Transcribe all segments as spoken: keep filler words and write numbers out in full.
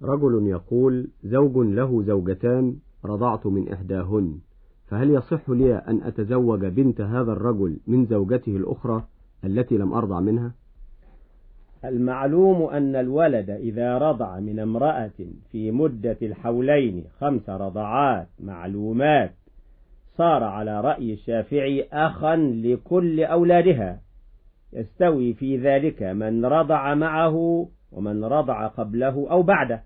رجل يقول: زوج له زوجتان رضعت من إحداهن، فهل يصح لي أن أتزوج بنت هذا الرجل من زوجته الأخرى التي لم أرضع منها؟ المعلوم أن الولد إذا رضع من امرأة في مدة الحولين خمس رضعات معلومات صار على رأي الشافعي أخا لكل أولادها، يستوي في ذلك من رضع معه ومن رضع قبله أو بعده.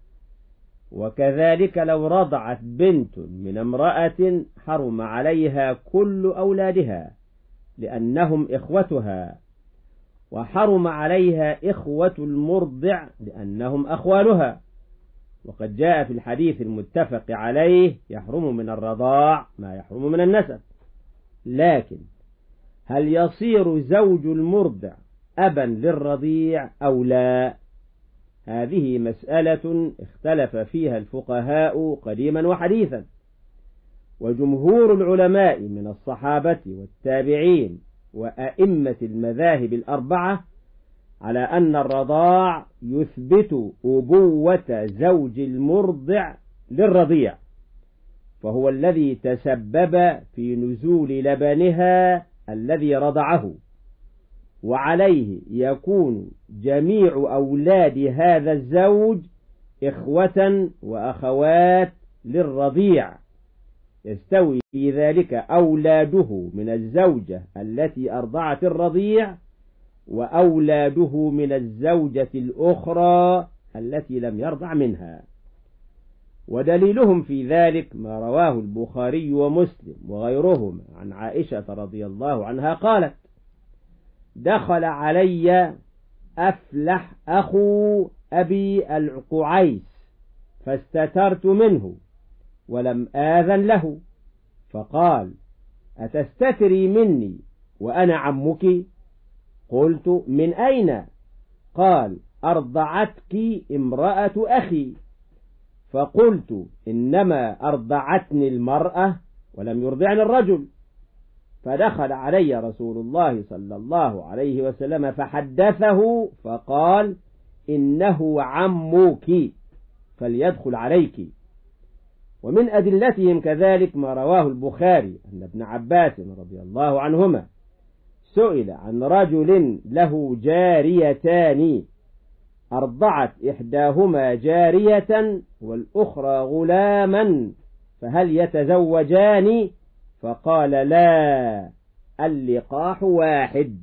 وكذلك لو رضعت بنت من امرأة حرم عليها كل أولادها لأنهم إخوتها، وحرم عليها إخوة المرضع لأنهم أخوالها. وقد جاء في الحديث المتفق عليه: يحرم من الرضاع ما يحرم من النسب. لكن هل يصير زوج المرضع أبا للرضيع أو لا؟ هذه مسألة اختلف فيها الفقهاء قديما وحديثا، وجمهور العلماء من الصحابة والتابعين وأئمة المذاهب الأربعة على أن الرضاع يثبت أبوة زوج المرضع للرضيع، فهو الذي تسبب في نزول لبنها الذي رضعه، وعليه يكون جميع أولاد هذا الزوج إخوة وأخوات للرضيع، يستوي في ذلك أولاده من الزوجة التي أرضعت الرضيع وأولاده من الزوجة الأخرى التي لم يرضع منها. ودليلهم في ذلك ما رواه البخاري ومسلم وغيرهما عن عائشة رضي الله عنها قالت: دخل علي أفلح أخو أبي القعيس فاستترت منه ولم آذن له، فقال: أتستتري مني وأنا عمك؟ قلت: من أين؟ قال: أرضعتك امرأة أخي. فقلت: إنما أرضعتني المرأة ولم يرضعني الرجل. فدخل علي رسول الله صلى الله عليه وسلم فحدثه فقال: إنه عمك فليدخل عليك. ومن أدلتهم كذلك ما رواه البخاري أن ابن عباس رضي الله عنهما سئل عن رجل له جاريتان أرضعت إحداهما جارية والأخرى غلاما فهل يتزوجان؟ فقال: لا، اللقاح واحد.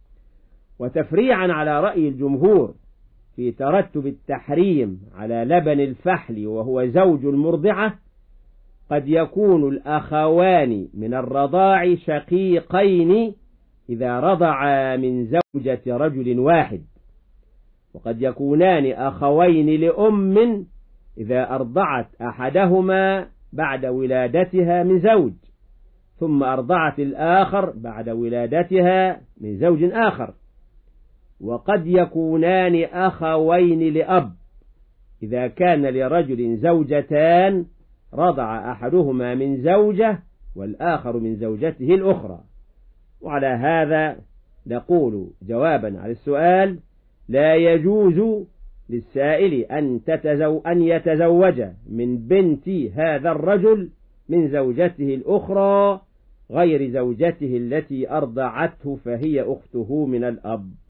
وتفريعا على رأي الجمهور في ترتب التحريم على لبن الفحل وهو زوج المرضعة، قد يكون الأخوان من الرضاع شقيقين إذا رضعا من زوجة رجل واحد، وقد يكونان أخوين لأم إذا أرضعت أحدهما بعد ولادتها من زوج، ثم أرضعت الآخر بعد ولادتها من زوج آخر. وقد يكونان أخوين لأب إذا كان لرجل زوجتان رضع أحدهما من زوجة والآخر من زوجته الأخرى. وعلى هذا نقول جوابا على السؤال: لا يجوز للسائل أن, تتزو أن يتزوج من بنت هذا الرجل من زوجته الأخرى غير زوجته التي أرضعته، فهي أخته من الأب.